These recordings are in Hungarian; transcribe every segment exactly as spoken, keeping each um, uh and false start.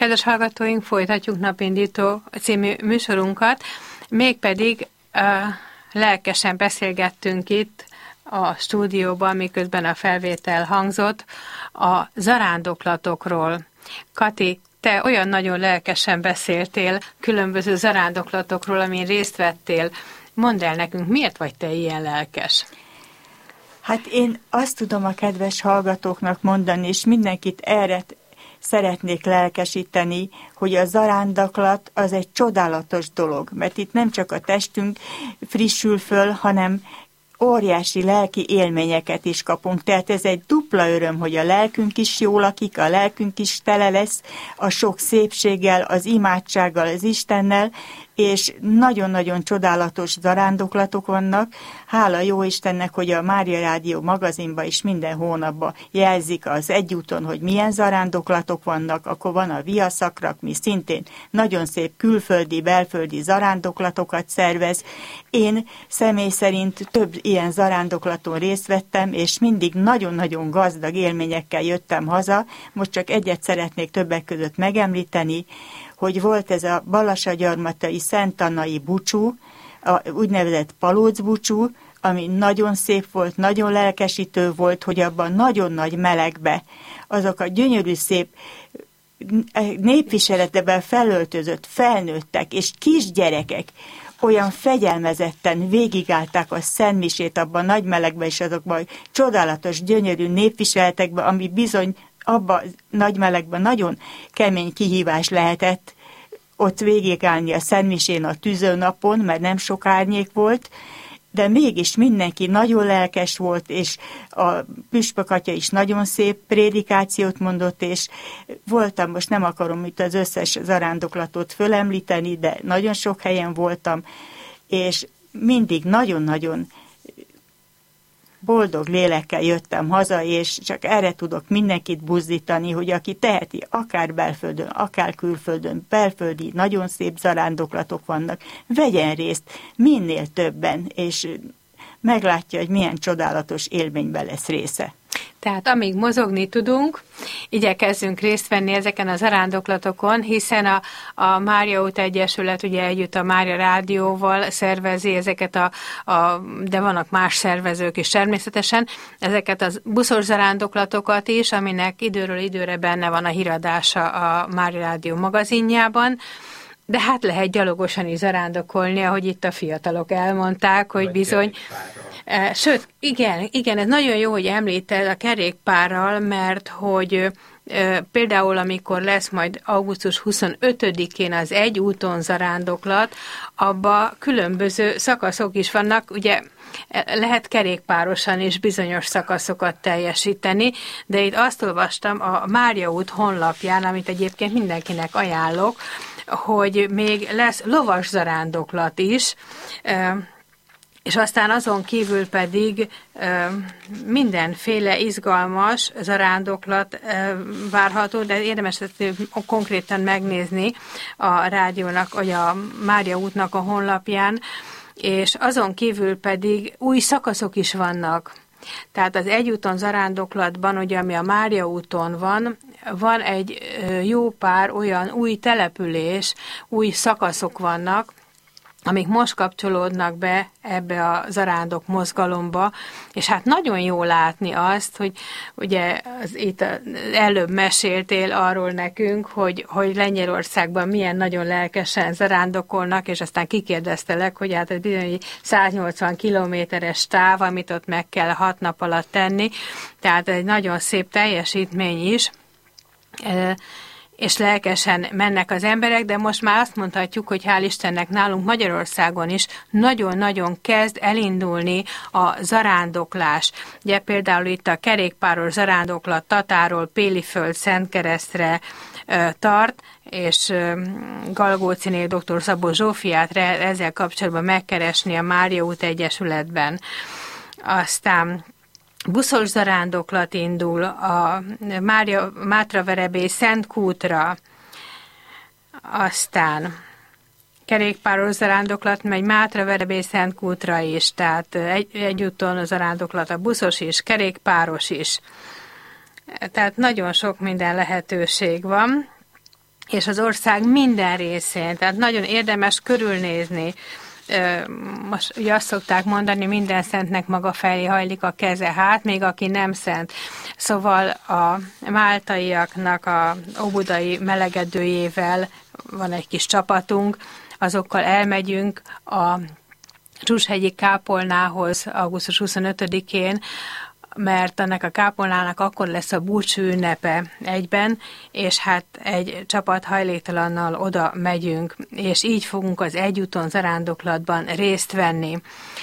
Kedves hallgatóink, folytatjuk Napindító című műsorunkat, mégpedig uh, lelkesen beszélgettünk itt a stúdióban, miközben a felvétel hangzott, a zarándoklatokról. Kati, te olyan nagyon lelkesen beszéltél különböző zarándoklatokról, amin részt vettél. Mondd el nekünk, miért vagy te ilyen lelkes? Hát én azt tudom a kedves hallgatóknak mondani, és mindenkit erre szeretnék lelkesíteni, hogy a zarándoklat az egy csodálatos dolog, mert itt nem csak a testünk frissül föl, hanem óriási lelki élményeket is kapunk. Tehát ez egy dupla öröm, hogy a lelkünk is jól lakik, a lelkünk is tele lesz a sok szépséggel, az imádsággal, az Istennel, és nagyon-nagyon csodálatos zarándoklatok vannak. Hála jó Istennek, hogy a Mária Rádió magazinban is minden hónapban jelzik az egyúton, hogy milyen zarándoklatok vannak, akkor van a viaszakrak, mi szintén nagyon szép külföldi, belföldi zarándoklatokat szervez. Én személy szerint több ilyen zarándoklaton részt vettem, és mindig nagyon-nagyon gazdag élményekkel jöttem haza. Most csak egyet szeretnék többek között megemlíteni, hogy volt ez a Balassagyarmatai Szent Annai búcsú, a úgynevezett palóc búcsú, ami nagyon szép volt, nagyon lelkesítő volt, hogy abban nagyon nagy melegbe azok a gyönyörű szép népviseletben felöltözött felnőttek és kisgyerekek olyan fegyelmezetten végigállták a szentmisét abban a nagy melegben és azokban a csodálatos, gyönyörű népviseletekben, ami bizony abban nagy melegben nagyon kemény kihívás lehetett ott végigállni a szentmisén a tüzőnapon, mert nem sok árnyék volt, de mégis mindenki nagyon lelkes volt, és a püspök atya is nagyon szép prédikációt mondott, és voltam, most nem akarom itt az összes zarándoklatot fölemlíteni, de nagyon sok helyen voltam, és mindig nagyon-nagyon boldog lélekkel jöttem haza, és csak erre tudok mindenkit buzdítani, hogy aki teheti, akár belföldön, akár külföldön, belföldi, nagyon szép zarándoklatok vannak, vegyen részt minél többen, és meglátja, hogy milyen csodálatos élményben lesz része. Tehát amíg mozogni tudunk, igyekezzünk részt venni ezeken a zarándoklatokon, hiszen a, a Mária út Egyesület ugye együtt a Mária Rádióval szervezi ezeket, a, a, de vannak más szervezők is természetesen, ezeket a buszos zarándoklatokat is, aminek időről időre benne van a híradása a Mária Rádió magazinjában. De hát lehet gyalogosan is zarándokolni, ahogy itt a fiatalok elmondták, hogy bizony... Sőt, igen, igen, ez nagyon jó, hogy említed a kerékpárral, mert hogy e, például amikor lesz majd augusztus huszonötödikén az egy úton zarándoklat, abba különböző szakaszok is vannak, ugye lehet kerékpárosan is bizonyos szakaszokat teljesíteni, de itt azt olvastam a Mária út honlapján, amit egyébként mindenkinek ajánlok, hogy még lesz lovas zarándoklat is, és aztán azon kívül pedig mindenféle izgalmas zarándoklat várható, de érdemes konkrétan megnézni a rádiónak, vagy a Mária útnak a honlapján, és azon kívül pedig új szakaszok is vannak. Tehát az egyúton zarándoklatban, ugye, ami a Mária úton van, van egy jó pár olyan új település, új szakaszok vannak, amik most kapcsolódnak be ebbe a zarándok mozgalomba, és hát nagyon jó látni azt, hogy ugye az, itt előbb meséltél arról nekünk, hogy, hogy Lengyelországban milyen nagyon lelkesen zarándokolnak, és aztán kikérdeztelek, hogy hát ez bizony száznyolcvan kilométeres táv, amit ott meg kell hat nap alatt tenni, tehát egy nagyon szép teljesítmény is, és lelkesen mennek az emberek, de most már azt mondhatjuk, hogy hál' Istennek nálunk Magyarországon is nagyon-nagyon kezd elindulni a zarándoklás. Ugye például itt a kerékpáros zarándoklat Tatáról Péliföld Szentkeresztre tart, és Galgóciné dr. Szabó Zsófiát ezzel kapcsolatban megkeresni a Mária út Egyesületben. Aztán buszos zarándoklat indul a Mária, Mátraverebély Szentkútra, aztán kerékpáros zarándoklat megy Mátraverebély Szentkútra is, tehát egy, egyúton a zarándoklat a buszos is, kerékpáros is. Tehát nagyon sok minden lehetőség van, és az ország minden részén, tehát nagyon érdemes körülnézni. Most ugye azt szokták mondani, minden szentnek maga felé hajlik a keze, hát még aki nem szent. Szóval a máltaiaknak a óbudai melegedőjével van egy kis csapatunk, azokkal elmegyünk a Zsushegyi kápolnához augusztus huszonötödikén, mert annak a kápolnának akkor lesz a búcsú ünnepe egyben, és hát egy csapat hajléktalannal oda megyünk, és így fogunk az egyúton zarándoklatban részt venni.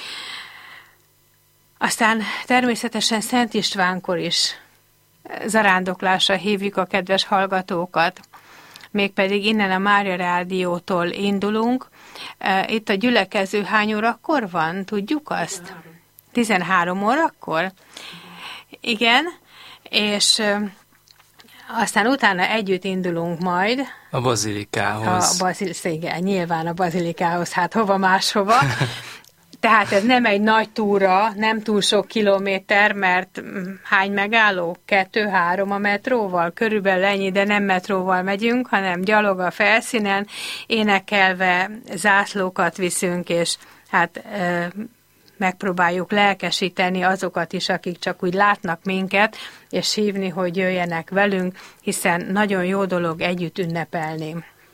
Aztán természetesen Szent Istvánkor is zarándoklásra hívjuk a kedves hallgatókat, mégpedig innen a Mária Rádiótól indulunk. Itt a gyülekező hány órakor van? Tudjuk azt? tizenhárom órakor? Igen, és aztán utána együtt indulunk majd. A bazilikához. A bazil- igen, nyilván a bazilikához, hát hova máshova. Tehát ez nem egy nagy túra, nem túl sok kilométer, mert hány megálló? Kettő-három a metróval, körülbelül ennyi, de nem metróval megyünk, hanem gyalog a felszínen, énekelve zászlókat viszünk, és hát megpróbáljuk lelkesíteni azokat is, akik csak úgy látnak minket, és hívni, hogy jöjjenek velünk, hiszen nagyon jó dolog együtt ünnepelni.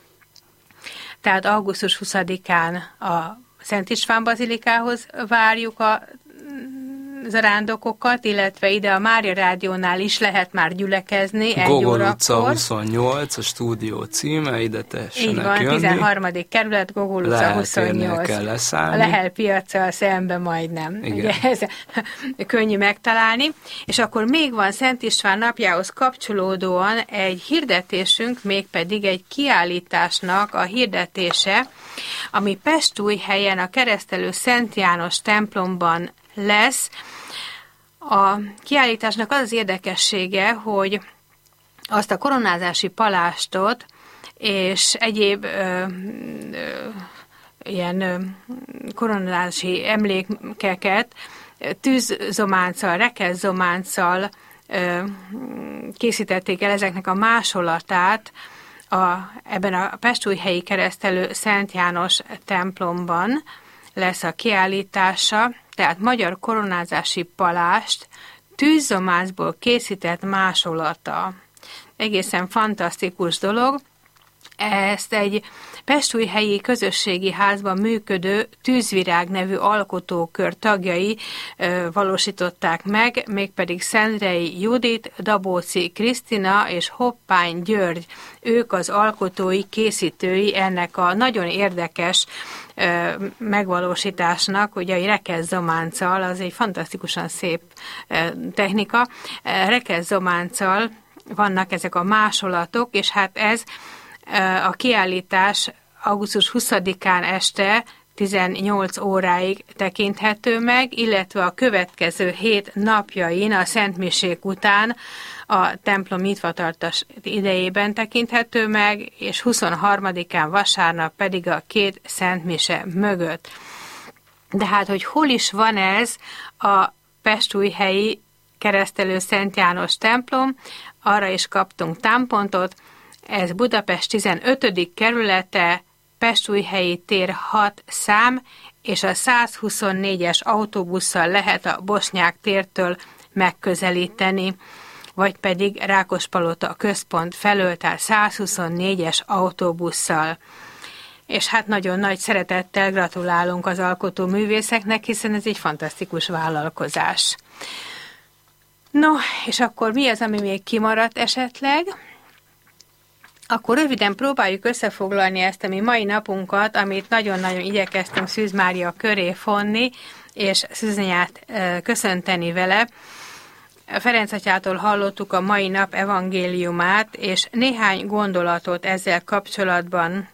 Tehát augusztus huszadikán a Szent István bazilikához várjuk a zarándokokat, illetve ide a Mária Rádiónál is lehet már gyülekezni egy Gogol órakor. utca huszonnyolc, a stúdió címe, ide tessenek Így van, jönni. tizenharmadik kerület, Gogol utca huszonnyolc. Kell leszállni. A Lehel piaccal szembe majdnem. Igen. Ugye ez könnyű megtalálni. És akkor még van Szent István napjához kapcsolódóan egy hirdetésünk, mégpedig egy kiállításnak a hirdetése, ami Pestújhelyen a Keresztelő Szent János templomban lesz. A kiállításnak az az érdekessége, hogy azt a koronázási palástot és egyéb ö, ö, ilyen ö, koronázási emlékeket tűzzománccal, rekeszzománccal ö, készítették el ezeknek a másolatát a, ebben a Pestújhelyi Keresztelő Szent János templomban lesz a kiállítása, tehát magyar koronázási palást tűzzománcból készített másolata. Egészen fantasztikus dolog. Ezt egy pestújhelyi közösségi házban működő Tűzvirág nevű alkotókör tagjai ö, valósították meg, mégpedig Szendrei Judit, Dabóci Krisztina és Hoppány György. Ők az alkotói, készítői ennek a nagyon érdekes ö, megvalósításnak, ugye a rekeszzománccal, az egy fantasztikusan szép ö, technika, rekeszzománccal vannak ezek a másolatok, és hát ez a kiállítás augusztus huszadikán este tizennyolc óráig tekinthető meg, illetve a következő hét napjain a szentmisék után a templom nyitvatartás idejében tekinthető meg, és huszonharmadikán vasárnap pedig a két szentmise mögött. De hát, hogy hol is van ez a Pestújhelyi Keresztelő Szent János templom, arra is kaptunk támpontot. Ez Budapest tizenötödik kerülete, Pestújhelyi tér hat szám, és a százhuszonnégyes autóbusszal lehet a Bosnyák tértől megközelíteni, vagy pedig Rákospalota központ felől, tehát százhuszonnégyes autóbusszal. És hát nagyon nagy szeretettel gratulálunk az alkotó művészeknek, hiszen ez egy fantasztikus vállalkozás. No, és akkor mi az, ami még kimaradt esetleg? Akkor röviden próbáljuk összefoglalni ezt a mi mai napunkat, amit nagyon-nagyon igyekeztünk Szűz Mária köré fonni, és Szűzanyát e, köszönteni vele. Ferenc atyától hallottuk a mai nap evangéliumát, és néhány gondolatot ezzel kapcsolatban.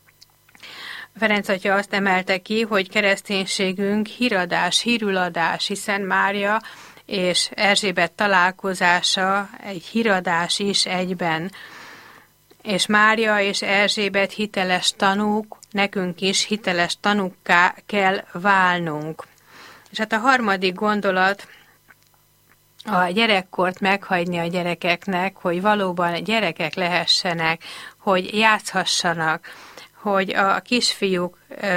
Ferenc atya azt emelte ki, hogy kereszténységünk híradás, hírüladás, hiszen Mária és Erzsébet találkozása egy híradás is egyben. És Mária és Erzsébet hiteles tanúk, nekünk is hiteles tanúkká kell válnunk. És hát a harmadik gondolat a gyerekkort meghagyni a gyerekeknek, hogy valóban gyerekek lehessenek, hogy játszhassanak, hogy a kisfiúk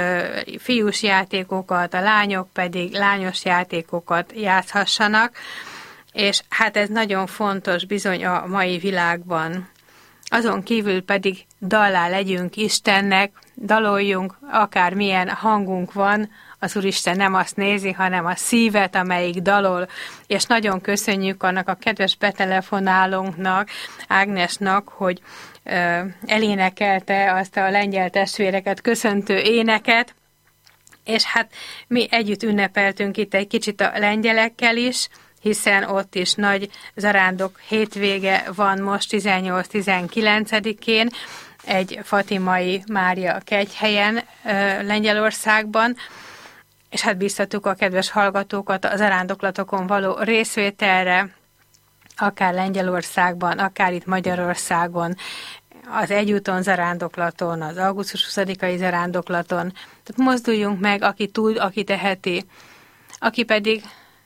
fiús játékokat, a lányok pedig lányos játékokat játszhassanak, és hát ez nagyon fontos bizony a mai világban. Azon kívül pedig dallá legyünk Istennek, daloljunk, akármilyen hangunk van, az Úristen nem azt nézi, hanem a szívet, amelyik dalol, és nagyon köszönjük annak a kedves betelefonálónknak, Ágnesnak, hogy ö, elénekelte azt a lengyel testvéreket köszöntő éneket, és hát mi együtt ünnepeltünk itt egy kicsit a lengyelekkel is, hiszen ott is nagy zarándok hétvége van most tizennyolc-tizenkilencedikén, egy Fatimai Mária kegyhelyen Lengyelországban, és hát biztattuk a kedves hallgatókat a zarándoklatokon való részvételre, akár Lengyelországban, akár itt Magyarországon, az egyúton zarándoklaton, az augusztus huszadikai zarándoklaton. Tehát mozduljunk meg, aki tud, aki teheti, aki pedig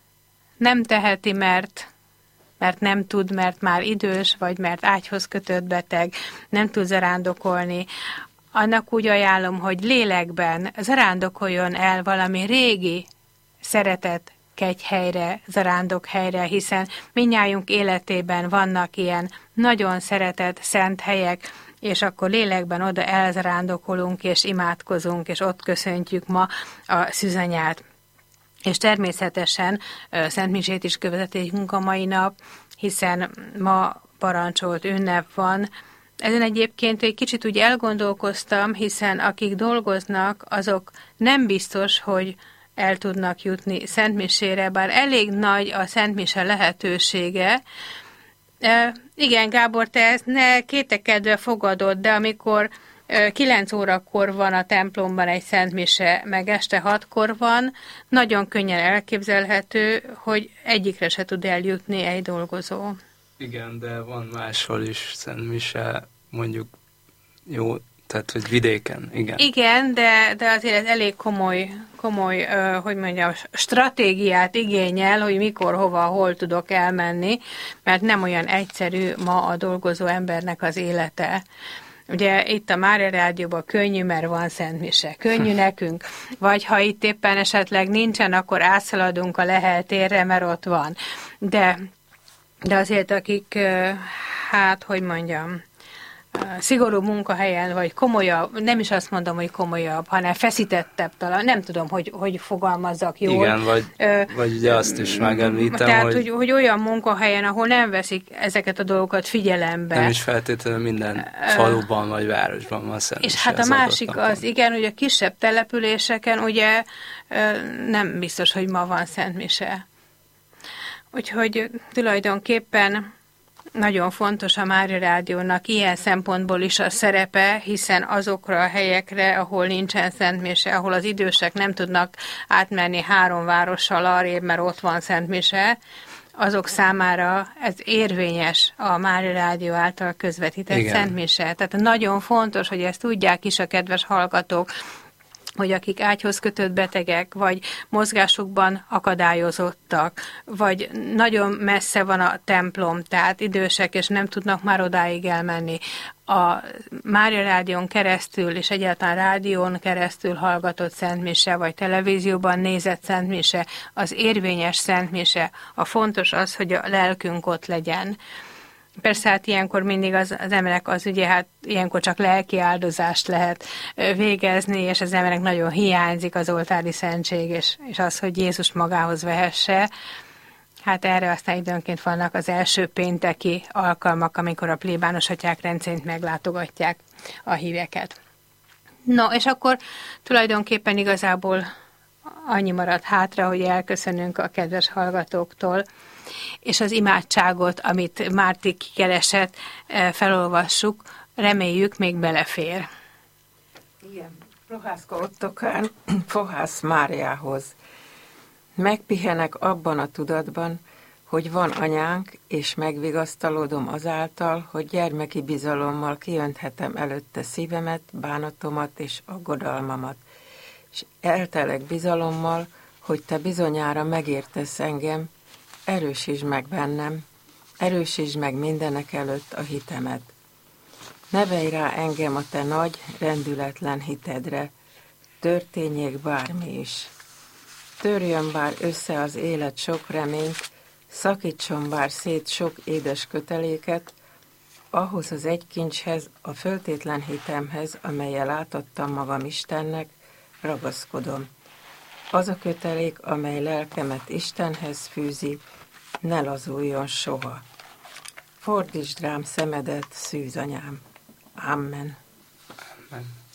nem teheti, mert, mert nem tud, mert már idős, vagy mert ágyhoz kötött beteg, nem tud zarándokolni. Annak úgy ajánlom, hogy lélekben zarándokoljon el valami régi szeretet kegyhelyre, zarándokhelyre, hiszen mindnyájunk életében vannak ilyen nagyon szeretett szent helyek, és akkor lélekben oda elzarándokolunk, és imádkozunk, és ott köszöntjük ma a szűzanyát. És természetesen szentmisét is követhetünk a mai nap, hiszen ma parancsolt ünnep van. Ezen egyébként egy kicsit úgy elgondolkoztam, hiszen akik dolgoznak, azok nem biztos, hogy el tudnak jutni szentmisére, bár elég nagy a szentmise lehetősége. E, igen, Gábor, te ezt ne kétekedve fogadod, de amikor kilenc órakor van a templomban egy szentmise, meg este hatkor van, nagyon könnyen elképzelhető, hogy egyikre se tud eljutni egy dolgozó. Igen, de van máshol is szentmise, mondjuk jó, tehát hogy vidéken, igen. Igen, de, de azért ez elég komoly, komoly uh, hogy mondjam, stratégiát igényel, hogy mikor, hova, hol tudok elmenni, mert nem olyan egyszerű ma a dolgozó embernek az élete. Ugye itt a Mária Rádióban könnyű, mert van szentmise. Könnyű nekünk. Vagy ha itt éppen esetleg nincsen, akkor átszaladunk a Lehel térre, mert ott van. De, de azért, akik, hát, hogy mondjam, szigorú munkahelyen, vagy komolyabb, nem is azt mondom, hogy komolyabb, hanem feszítettebb talán, nem tudom, hogy, hogy fogalmazzak jól. Igen, vagy, Ö, vagy ugye azt is megemlítem, tehát, hogy, hogy, hogy olyan munkahelyen, ahol nem veszik ezeket a dolgokat figyelembe. Nem is feltétlenül minden faluban vagy városban van szentmise. És hát a másik az, igen, hogy a kisebb településeken ugye nem biztos, hogy ma van szentmise. Úgyhogy tulajdonképpen nagyon fontos a Mária Rádiónak ilyen szempontból is a szerepe, hiszen azokra a helyekre, ahol nincsen szentmise, ahol az idősek nem tudnak átmenni három várossal arrébb, mert ott van szentmise, azok számára ez érvényes a Mária Rádió által közvetített Igen. szentmise. Tehát nagyon fontos, hogy ezt tudják is a kedves hallgatók, hogy akik ágyhoz kötött betegek, vagy mozgásukban akadályozottak, vagy nagyon messze van a templom, tehát idősek, és nem tudnak már odáig elmenni. A Mária Rádión keresztül, és egyáltalán rádión keresztül hallgatott szentmise, vagy televízióban nézett szentmise, az érvényes szentmise. A fontos az, hogy a lelkünk ott legyen. Persze hát ilyenkor mindig az, az emberek az ugye hát ilyenkor csak lelki áldozást lehet végezni, és az emberek nagyon hiányzik az oltári szentség, és, és az, hogy Jézus magához vehesse. Hát erre aztán időnként vannak az első pénteki alkalmak, amikor a plébános atyák rendszerint meglátogatják a híveket. No, és akkor tulajdonképpen igazából annyi maradt hátra, hogy elköszönünk a kedves hallgatóktól, és az imádságot, amit Márti kikeresett, felolvassuk, reméljük még belefér. Igen, Prohászka Ottokán Fohász Máriához. Megpihenek abban a tudatban, hogy van anyánk, és megvigasztalódom azáltal, hogy gyermeki bizalommal kiönthetem előtte szívemet, bánatomat és aggodalmamat, és eltelek bizalommal, hogy te bizonyára megértesz engem, erősítsd meg bennem, erősítsd meg mindenek előtt a hitemet. Nevelj rá engem a te nagy, rendületlen hitedre, történjék bármi is. Törjön bár össze az élet sok reményt, szakítson bár szét sok édes köteléket, ahhoz az egy kincshez, a föltétlen hitemhez, amellyel átadtam magam Istennek, ragaszkodom. Az a kötelék, amely lelkemet Istenhez fűzi, ne lazuljon soha. Fordítsd rám szemedet, szűz anyám. Amen. Amen.